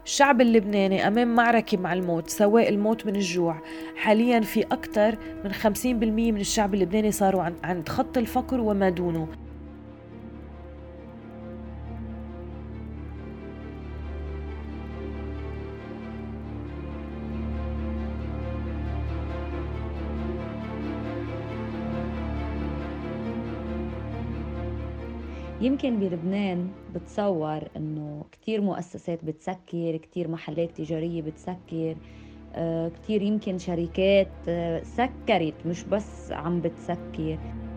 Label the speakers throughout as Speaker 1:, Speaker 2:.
Speaker 1: الشعب اللبناني أمام معركة مع الموت، سواء الموت من الجوع. حاليا في أكثر من 50% من الشعب اللبناني صاروا عند خط الفقر وما دونه.
Speaker 2: يمكن بلبنان بتصور إنه كتير مؤسسات بتسكر، كتير محلات تجارية بتسكر، كتير يمكن شركات سكرت مش بس عم بتسكر.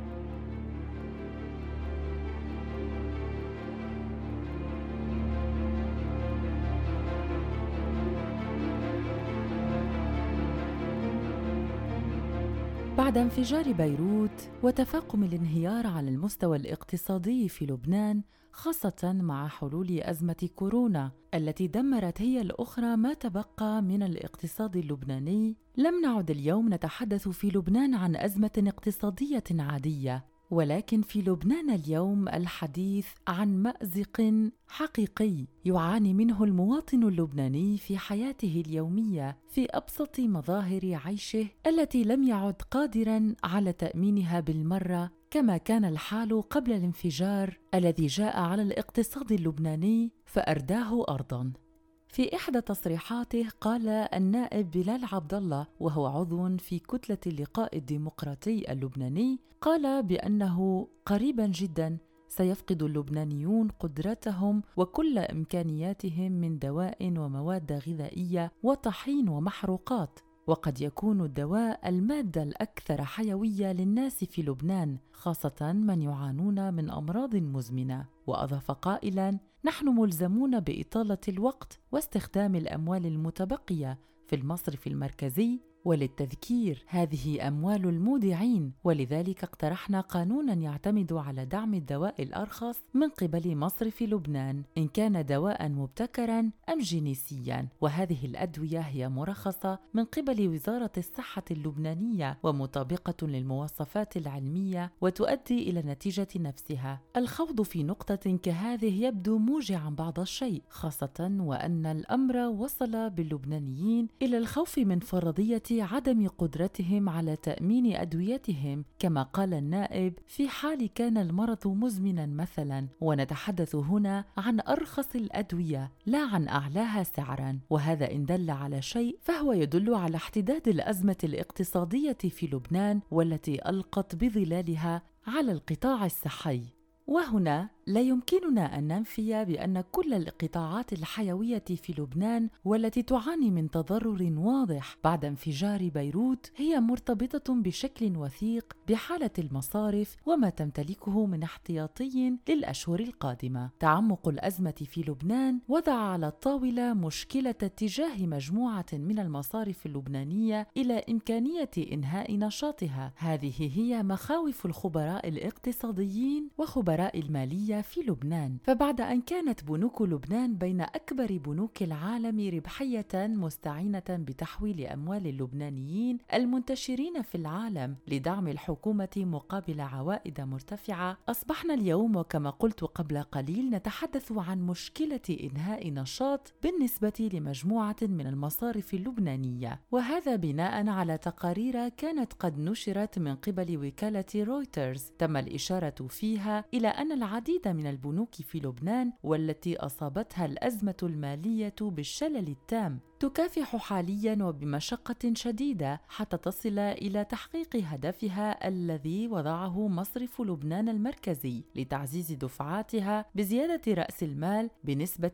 Speaker 3: بعد انفجار بيروت وتفاقم الانهيار على المستوى الاقتصادي في لبنان، خاصة مع حلول أزمة كورونا التي دمرت هي الأخرى ما تبقى من الاقتصاد اللبناني، لم نعد اليوم نتحدث في لبنان عن أزمة اقتصادية عادية، ولكن في لبنان اليوم الحديث عن مأزق حقيقي يعاني منه المواطن اللبناني في حياته اليومية في أبسط مظاهر عيشه التي لم يعد قادراً على تأمينها بالمرة كما كان الحال قبل الانفجار الذي جاء على الاقتصاد اللبناني فأرداه أرضاً. في إحدى تصريحاته قال النائب بلال عبد الله وهو عضو في كتلة اللقاء الديمقراطي اللبناني، قال بأنه قريباً جداً سيفقد اللبنانيون قدرتهم وكل إمكانياتهم من دواء ومواد غذائية وطحين ومحروقات، وقد يكون الدواء المادة الأكثر حيوية للناس في لبنان، خاصة من يعانون من أمراض مزمنة. وأضاف قائلاً: نحن ملزمون بإطالة الوقت واستخدام الأموال المتبقية في المصرف المركزي، وللتذكير هذه أموال المودعين، ولذلك اقترحنا قانوناً يعتمد على دعم الدواء الأرخص من قبل مصرف لبنان إن كان دواء مبتكراً أم جينيسياً، وهذه الأدوية هي مرخصة من قبل وزارة الصحة اللبنانية ومطابقة للمواصفات العلمية وتؤدي إلى النتيجة نفسها. الخوض في نقطة كهذه يبدو موجعاً بعض الشيء، خاصة وأن الأمر وصل باللبنانيين إلى الخوف من فرضية عدم قدرتهم على تأمين أدويتهم، كما قال النائب: في حال كان المرض مزمناً مثلاً، ونتحدث هنا عن أرخص الأدوية لا عن أعلاها سعراً، وهذا إن دل على شيء فهو يدل على احتداد الأزمة الاقتصادية في لبنان والتي ألقت بظلالها على القطاع الصحي. وهنا لا يمكننا أن ننفي بأن كل القطاعات الحيوية في لبنان والتي تعاني من تضرر واضح بعد انفجار بيروت هي مرتبطة بشكل وثيق بحالة المصارف وما تمتلكه من احتياطي للأشهر القادمة. تعمق الأزمة في لبنان وضع على الطاولة مشكلة اتجاه مجموعة من المصارف اللبنانية إلى إمكانية إنهاء نشاطها. هذه هي مخاوف الخبراء الاقتصاديين وخبراء المالية في لبنان. فبعد أن كانت بنوك لبنان بين أكبر بنوك العالم ربحية مستعينة بتحويل أموال اللبنانيين المنتشرين في العالم لدعم الحكومة مقابل عوائد مرتفعة، أصبحنا اليوم وكما قلت قبل قليل نتحدث عن مشكلة إنهاء نشاط بالنسبة لمجموعة من المصارف اللبنانية، وهذا بناء على تقارير كانت قد نشرت من قبل وكالة رويترز تم الإشارة فيها إلى أن العديد من البنوك في لبنان والتي أصابتها الأزمة المالية بالشلل التام تكافح حالياً وبمشقة شديدة حتى تصل إلى تحقيق هدفها الذي وضعه مصرف لبنان المركزي لتعزيز دفعاتها بزيادة رأس المال بنسبة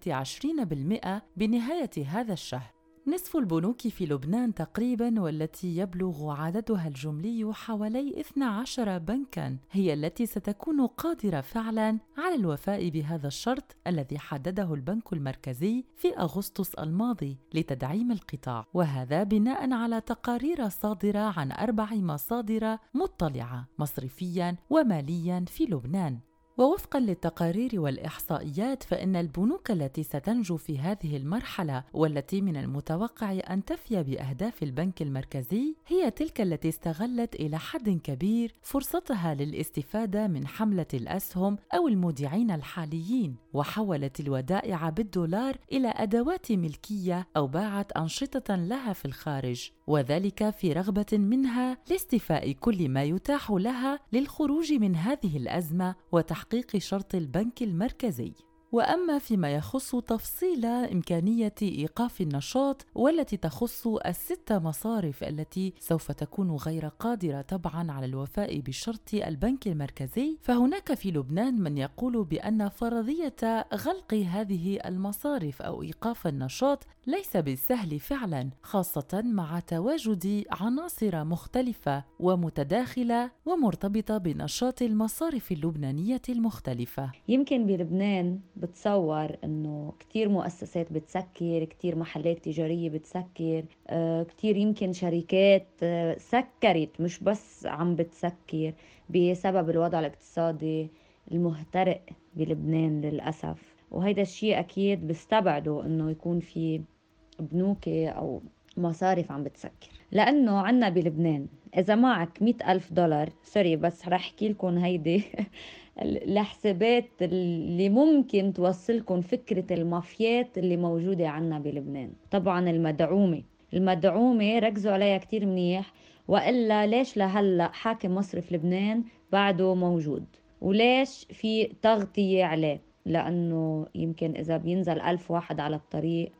Speaker 3: 20% بنهاية هذا الشهر. نصف البنوك في لبنان تقريباً والتي يبلغ عددها الجملي حوالي 12 بنكاً هي التي ستكون قادرة فعلاً على الوفاء بهذا الشرط الذي حدده البنك المركزي في أغسطس الماضي لتدعيم القطاع، وهذا بناء على تقارير صادرة عن 4 مصادر مطلعة مصرفياً ومالياً في لبنان. ووفقاً للتقارير والإحصائيات فإن البنوك التي ستنجو في هذه المرحلة والتي من المتوقع أن تفي بأهداف البنك المركزي هي تلك التي استغلت إلى حد كبير فرصتها للاستفادة من حملة الأسهم أو المودعين الحاليين، وحولت الودائع بالدولار إلى أدوات ملكية أو باعت أنشطة لها في الخارج، وذلك في رغبة منها لاستيفاء كل ما يتاح لها للخروج من هذه الأزمة وتحقيق شرط البنك المركزي. وأما فيما يخص تفصيل إمكانية إيقاف النشاط والتي تخص ال6 مصارف التي سوف تكون غير قادرة طبعاً على الوفاء بشرط البنك المركزي، فهناك في لبنان من يقول بأن فرضية غلق هذه المصارف أو إيقاف النشاط ليس بالسهل فعلاً، خاصة مع تواجد عناصر مختلفة ومتداخلة ومرتبطة بنشاط المصارف اللبنانية المختلفة.
Speaker 2: يمكن بلبنان بتصور انه كتير مؤسسات بتسكر، كتير محلات تجارية بتسكر، كتير يمكن شركات سكرت مش بس عم بتسكر بسبب الوضع الاقتصادي المهترئ بلبنان للأسف. وهيدا الشيء أكيد بستبعده انه يكون في بنوك أو مصارف عم بتسكر، لأنه عنا بلبنان إذا معك $100,000 سوري بس رح أحكي لكم هيدي الحسابات اللي ممكن توصلكم فكرة المافيات اللي موجودة عنا بلبنان. طبعا المدعومة ركزوا عليها كتير منيح، وإلا ليش لهلأ حاكم مصرف لبنان بعده موجود وليش في تغطية عليه؟ لأنه يمكن إذا بينزل 1000 واحد على الطريق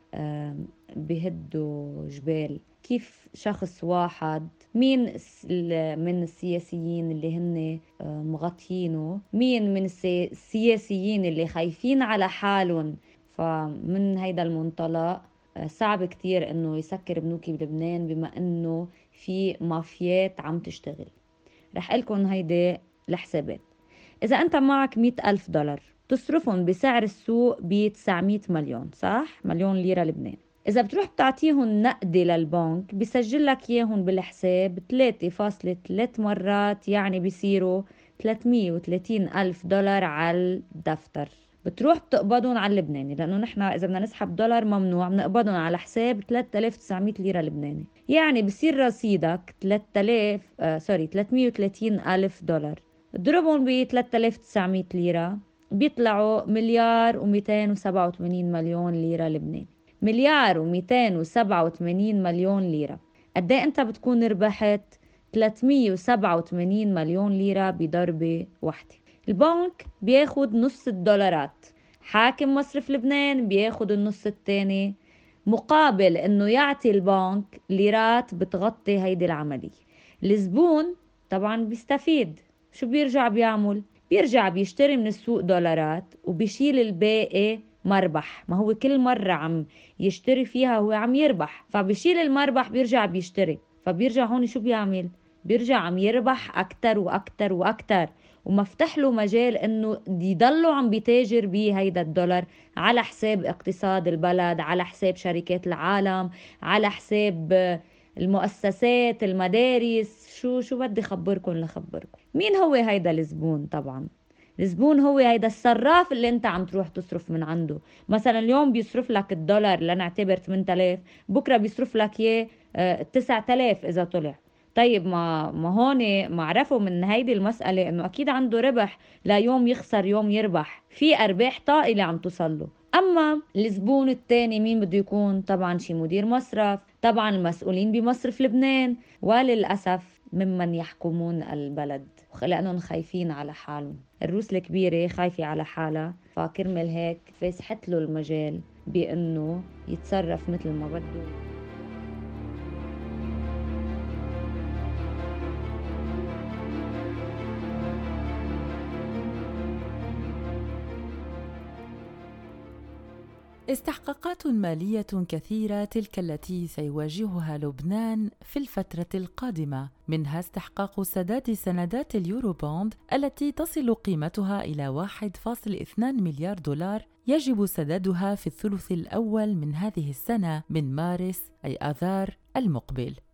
Speaker 2: بيهدوا جبال. كيف شخص واحد مين من السياسيين اللي هن مغطينه، مين من السياسيين اللي خايفين على حالهم، فمن هيدا المنطلق صعب كتير انه يسكر بنوكي بلبنان بما انه في مافيات عم تشتغل. رح قلكن هيدا الحسابات. اذا انت معك $100,000 تصرفهم بسعر السوق ب900 مليون، صح؟ مليون ليرة لبنان. إذا بتروح بتعطيهم نقدي للبنك بيسجل لك إياهم بالحساب 3.3 مرات، يعني بيصيروا $330,000 على الدفتر. بتروح بتقبضهم على اللبناني، لأنه نحن إذا بدنا نسحب دولار ممنوع، بنقبضهم على حساب 3900 ليرة لبناني، يعني بصير رصيدك $330,000. اضربهم ب 3900 ليرة بيطلعوا $1,287 مليون ليرة لبناني. $1,287 مليون ليرة. قد ايه انت بتكون ربحت؟ 387 مليون ليرة بضربة واحدة. البنك بياخد نص الدولارات، حاكم مصرف لبنان بياخد النص التاني، مقابل انه يعطي البنك ليرات بتغطي هيدي العملية. الزبون طبعا بيستفيد. شو بيرجع بيعمل؟ بيرجع بيشتري من السوق دولارات وبيشيل الباقي مربح. ما هو كل مرة عم يشتري فيها هو عم يربح، فبيشيل المربح بيرجع بيشتري، فبيرجع هون شو بيعمل؟ بيرجع عم يربح أكتر وأكتر وأكتر، ومفتح له مجال انه يضلوا عم بيتاجر بهيدا الدولار على حساب اقتصاد البلد، على حساب شركات العالم، على حساب المؤسسات، المدارس. شو بدي خبركم مين هو هيدا الزبون؟ طبعا الزبون هو هيدا الصراف اللي انت عم تروح تصرف من عنده. مثلا اليوم بيصرف لك الدولار لنعتبر 8000، بكره بيصرف لك اياه 9000 اذا طلع. طيب ما هون معرفوا من هيدي المسألة انه اكيد عنده ربح، لا يوم يخسر يوم يربح، في ارباح طائلة عم تصله. اما الزبون الثاني مين بده يكون؟ طبعا شي مدير مصرف، طبعا المسؤولين بمصرف لبنان، وللأسف ممن يحكمون البلد، لأنهم خايفين على حالهم. الروس الكبيرة خايفة على حالها، فكرمل هيك فسحت له المجال بأنه يتصرف مثل ما بده.
Speaker 3: استحقاقات مالية كثيرة تلك التي سيواجهها لبنان في الفترة القادمة، منها استحقاق سداد سندات اليوروبوند التي تصل قيمتها إلى 1.2 مليار دولار، يجب سدادها في الثلث الأول من هذه السنة من مارس أي آذار المقبل.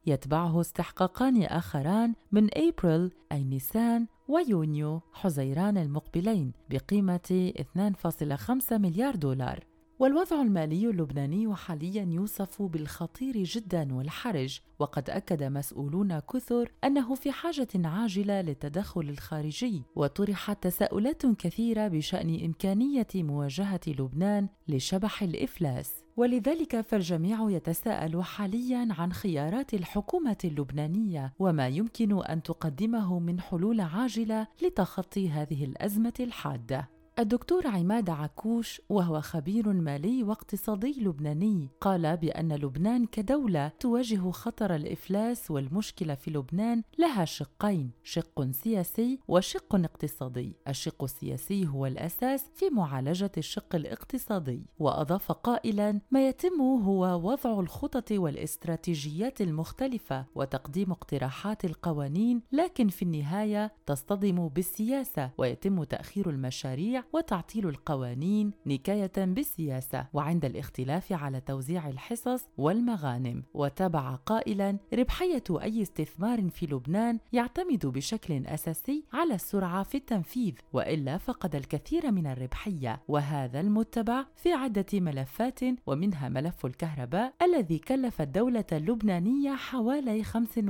Speaker 3: يتبعه استحقاقان آخران من أبريل أي نيسان ويونيو حزيران المقبلين بقيمة 2.5 مليار دولار. والوضع المالي اللبناني حالياً يوصف بالخطير جداً والحرج، وقد أكد مسؤولون كثر أنه في حاجة عاجلة للتدخل الخارجي، وطرحت تساؤلات كثيرة بشأن إمكانية مواجهة لبنان لشبح الإفلاس. ولذلك فالجميع يتساءل حالياً عن خيارات الحكومة اللبنانية وما يمكن أن تقدمه من حلول عاجلة لتخطي هذه الأزمة الحادة. الدكتور عماد عكوش وهو خبير مالي واقتصادي لبناني قال بأن لبنان كدولة تواجه خطر الإفلاس، والمشكلة في لبنان لها شقين، شق سياسي وشق اقتصادي. الشق السياسي هو الأساس في معالجة الشق الاقتصادي. وأضاف قائلا: ما يتم هو وضع الخطط والاستراتيجيات المختلفة وتقديم اقتراحات القوانين، لكن في النهاية تصطدم بالسياسة ويتم تأخير المشاريع وتعطيل القوانين نكاية بالسياسة، وعند الاختلاف على توزيع الحصص والمغانم. وتابع قائلا: ربحية أي استثمار في لبنان يعتمد بشكل أساسي على السرعة في التنفيذ، وإلا فقد الكثير من الربحية، وهذا المتبع في عدة ملفات، ومنها ملف الكهرباء الذي كلف الدولة اللبنانية حوالي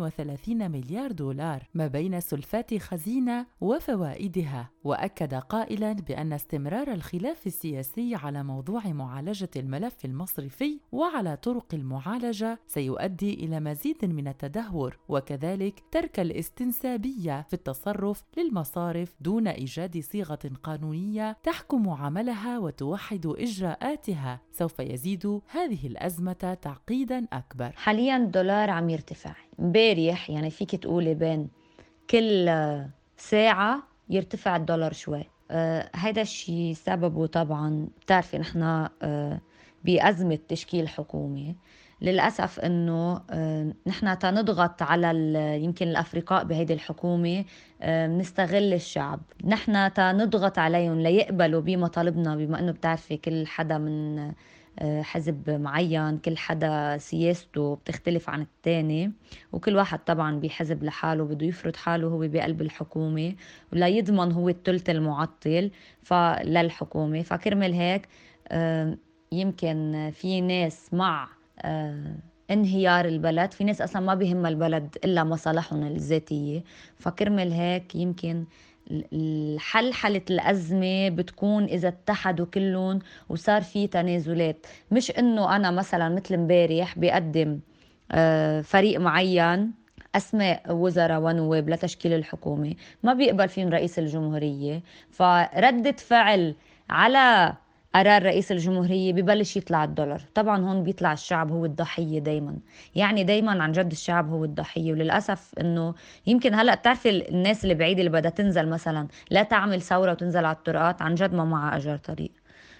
Speaker 3: 35 مليار دولار ما بين سلفات خزينة وفوائدها. وأكد قائلا بأن استمرار الخلاف السياسي على موضوع معالجة الملف المصرفي وعلى طرق المعالجة سيؤدي إلى مزيد من التدهور، وكذلك ترك الاستنسابية في التصرف للمصارف دون إيجاد صيغة قانونية تحكم عملها وتوحد إجراءاتها سوف يزيد هذه الأزمة تعقيدا أكبر.
Speaker 2: حاليا الدولار عم يرتفع، امبارح يعني فيك تقولي بين كل ساعة يرتفع الدولار شوي. هيدا الشيء سببه طبعا بتعرفي نحن بأزمة تشكيل حكومة. للأسف إنه نحن تنضغط على يمكن الأفرقاء بهيدي الحكومة، نستغل الشعب، نحن تنضغط عليهم ليقبلوا بمطالبنا، بما إنه بتعرفي كل حدا من حزب معين، كل حدا سياسته بتختلف عن التاني، وكل واحد طبعا بحزب لحاله بده يفرض حاله هو بقلب الحكومة ولا يضمن هو الثلث المعطل للحكومة. فكرمل هيك يمكن في ناس مع انهيار البلد، في ناس أصلا ما بيهم البلد إلا مصالحهم الذاتية. فكرمل هيك يمكن حل الأزمة بتكون إذا اتحدوا كلهم وصار في تنازلات، مش إنه أنا مثلا مثل امبارح بيقدم فريق معين أسماء وزراء ونواب لتشكيل الحكومة ما بيقبل فيهم رئيس الجمهورية، فردة فعل على قرار رئيس الجمهورية ببلش يطلع الدولار. طبعا هون بيطلع الشعب هو الضحية دايما، يعني دايما عن جد الشعب هو الضحية. وللأسف انه يمكن هلأ بتعرفي الناس اللي بعيدة اللي بدها تنزل مثلا لا تعمل ثورة وتنزل على الطرقات، عن جد ما معها أجر طريق.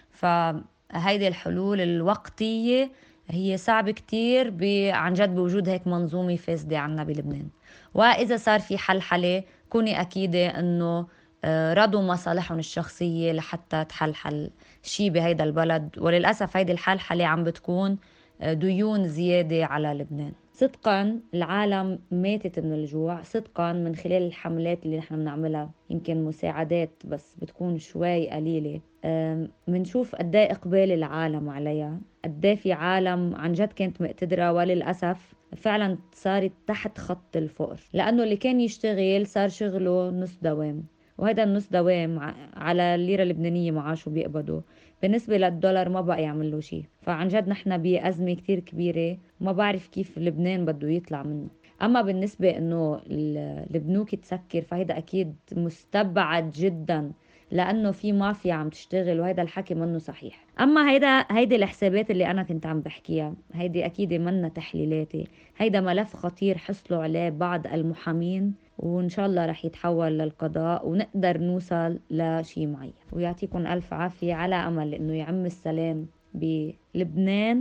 Speaker 2: فهيدي الحلول الوقتية هي صعب كتير عن جد بوجود هيك منظومة فاسدة عنا بلبنان. وإذا صار في حل كوني أكيدة انه رضوا مصالحهم الشخصية لحتى تحل شيء بهيدا البلد. وللأسف هيدي الحلحلة عم بتكون ديون زيادة على لبنان. صدقا العالم ماتت من الجوع، صدقا من خلال الحملات اللي نحن بنعملها يمكن مساعدات بس بتكون شوي قليلة، منشوف قداء إقبال العالم عليها، قداء في عالم عن جد كانت مقتدرة وللأسف فعلا صارت تحت خط الفقر، لأنه اللي كان يشتغل صار شغله نص دوام، وهذا النص دوام على الليرة اللبنانية معاشه بيقبضه، بالنسبة للدولار ما بقى يعمل له شيء. فعن جد نحن بأزمة كتير كبيرة وما بعرف كيف لبنان بده يطلع منه. أما بالنسبة إنه البنوك تسكر فهيدا أكيد مستبعد جدا، لأنه في مافيا عم تشتغل وهيدا الحكي منه صحيح. أما هيدي الحسابات اللي أنا كنت عم بحكيها هيدي أكيد منا تحليلاتي، هيدا ملف خطير حصلوا عليه بعض المحامين، وإن شاء الله رح يتحول للقضاء ونقدر نوصل لشيء معين. ويعطيكم ألف عافية، على أمل إنه يعم السلام بلبنان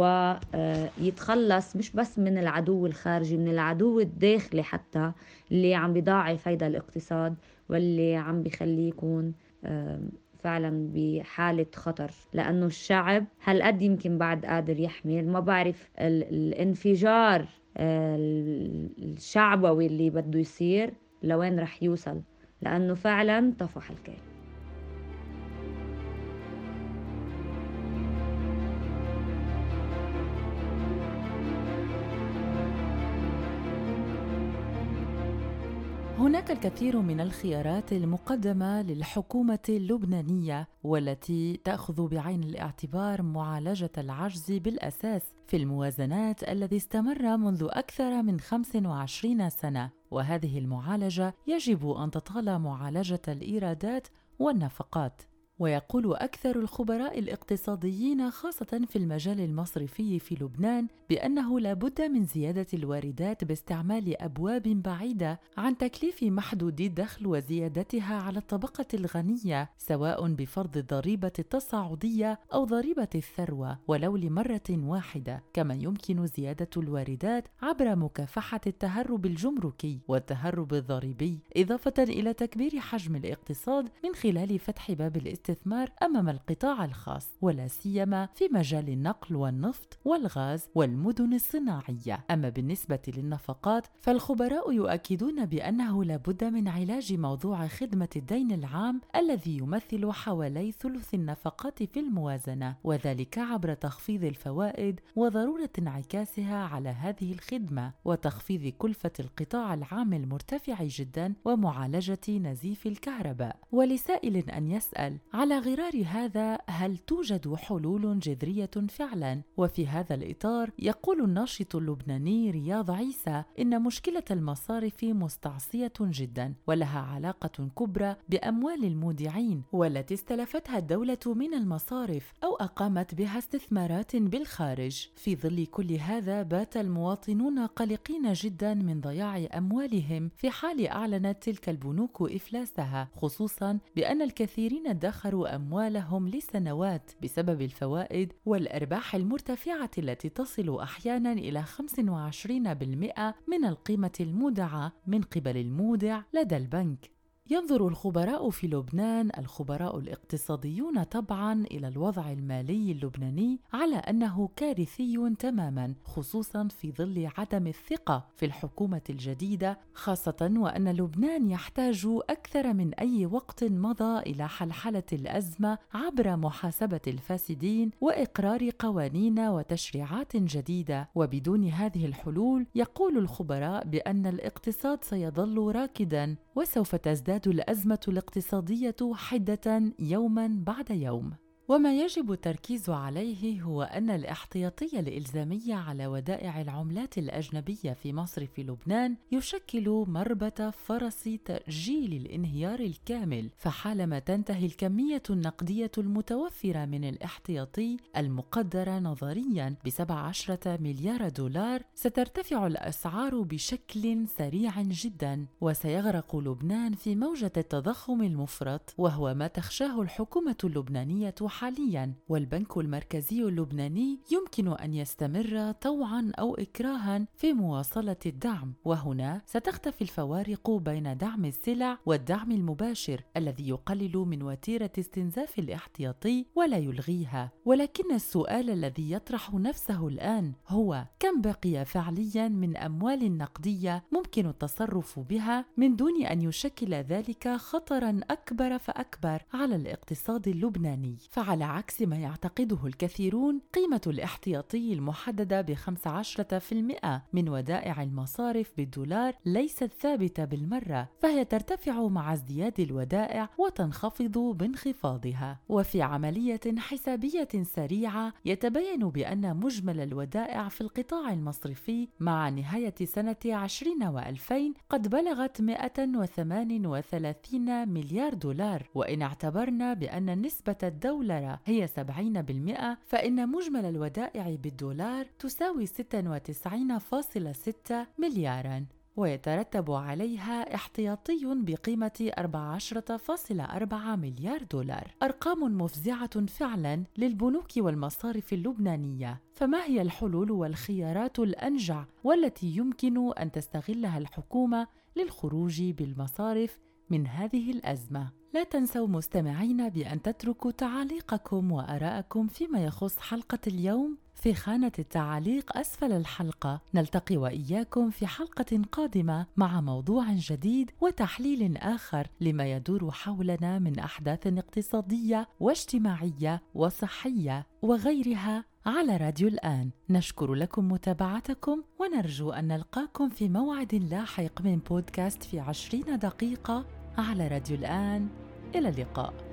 Speaker 2: ويتخلص مش بس من العدو الخارجي، من العدو الداخلي حتى اللي عم بيضاعف هيدا الاقتصاد واللي عم بيخليه يكون فعلا بحالة خطر، لأنه الشعب هالقد يمكن بعد قادر يحمل. ما بعرف الانفجار الشعبوي اللي بده يصير لوين رح يوصل، لأنه فعلا طفح الكيل.
Speaker 3: هناك الكثير من الخيارات المقدمة للحكومة اللبنانية والتي تأخذ بعين الاعتبار معالجة العجز بالأساس في الموازنات الذي استمر منذ أكثر من 25 سنة، وهذه المعالجة يجب أن تطال معالجة الإيرادات والنفقات. ويقول أكثر الخبراء الاقتصاديين خاصة في المجال المصرفي في لبنان بأنه لا بد من زيادة الواردات باستعمال أبواب بعيدة عن تكليف محدود الدخل وزيادتها على الطبقة الغنية، سواء بفرض الضريبة التصاعدية أو ضريبة الثروة ولو لمرة واحدة. كما يمكن زيادة الواردات عبر مكافحة التهرب الجمركي والتهرب الضريبي، إضافة إلى تكبير حجم الاقتصاد من خلال فتح باب الاستثمار أمام القطاع الخاص، ولا سيما في مجال النقل والنفط والغاز والمدن الصناعية. أما بالنسبة للنفقات فالخبراء يؤكدون بأنه لا بد من علاج موضوع خدمة الدين العام الذي يمثل حوالي ثلث النفقات في الموازنة، وذلك عبر تخفيض الفوائد وضرورة انعكاسها على هذه الخدمة وتخفيض كلفة القطاع العام المرتفع جدا ومعالجة نزيف الكهرباء. ولسائل أن يسأل: على غرار هذا هل توجد حلول جذرية فعلا؟ وفي هذا الإطار يقول الناشط اللبناني رياض عيسى إن مشكلة المصارف مستعصية جدا ولها علاقة كبرى بأموال المودعين والتي استلفتها الدولة من المصارف أو أقامت بها استثمارات بالخارج. في ظل كل هذا بات المواطنون قلقين جدا من ضياع أموالهم في حال أعلنت تلك البنوك إفلاسها، خصوصا بأن الكثيرين ادخروا أموالهم لسنوات بسبب الفوائد والأرباح المرتفعة التي تصل أحيانا إلى 25% من القيمة المودعة من قبل المودع لدى البنك. ينظر الخبراء في لبنان، الخبراء الاقتصاديون طبعاً، إلى الوضع المالي اللبناني على أنه كارثي تماماً، خصوصاً في ظل عدم الثقة في الحكومة الجديدة، خاصة وأن لبنان يحتاج أكثر من أي وقت مضى إلى حلحلة الأزمة عبر محاسبة الفاسدين وإقرار قوانين وتشريعات جديدة. وبدون هذه الحلول يقول الخبراء بأن الاقتصاد سيظل راكداً وسوف تزداد الأزمة الاقتصادية حدة يوماً بعد يوم. وما يجب التركيز عليه هو أن الاحتياطي الإلزامي على ودائع العملات الأجنبية في مصرف لبنان يشكل مربط فرس تأجيل الانهيار الكامل، فحالما تنتهي الكمية النقدية المتوفرة من الاحتياطي المقدرة نظرياً ب17 مليار دولار سترتفع الأسعار بشكل سريع جداً، وسيغرق لبنان في موجة التضخم المفرط، وهو ما تخشاه الحكومة اللبنانية حالياً. والبنك المركزي اللبناني يمكن أن يستمر طوعاً أو إكراهاً في مواصلة الدعم، وهنا ستختفي الفوارق بين دعم السلع والدعم المباشر الذي يقلل من وتيرة استنزاف الاحتياطي ولا يلغيها. ولكن السؤال الذي يطرح نفسه الآن هو: كم بقي فعلياً من أموال نقدية ممكن التصرف بها من دون أن يشكل ذلك خطراً أكبر فأكبر على الاقتصاد اللبناني؟ فعلى عكس ما يعتقده الكثيرون، قيمة الاحتياطي المحددة ب15% من ودائع المصارف بالدولار ليست ثابتة بالمرة، فهي ترتفع مع ازدياد الودائع وتنخفض بانخفاضها. وفي عملية حسابية سريعة يتبين بأن مجمل الودائع في القطاع المصرفي مع نهاية سنة 2020 قد بلغت 138 مليار دولار، وإن اعتبرنا بأن نسبة الدولة هي 70%، فإن مجمل الودائع بالدولار تساوي 96.6 ملياراً، ويترتب عليها احتياطي بقيمة 14.4 مليار دولار. أرقام مفزعة فعلا للبنوك والمصارف اللبنانية. فما هي الحلول والخيارات الأنجع والتي يمكن أن تستغلها الحكومة للخروج بالمصارف من هذه الأزمة. لا تنسوا مستمعين بأن تتركوا تعاليقكم وآراءكم فيما يخص حلقة اليوم في خانة التعاليق أسفل الحلقة. نلتقي وإياكم في حلقة قادمة مع موضوع جديد وتحليل آخر لما يدور حولنا من أحداث اقتصادية واجتماعية وصحية وغيرها على راديو الآن. نشكر لكم متابعتكم ونرجو أن نلقاكم في موعد لاحق من بودكاست في 20 دقيقة على راديو الآن. إلى اللقاء.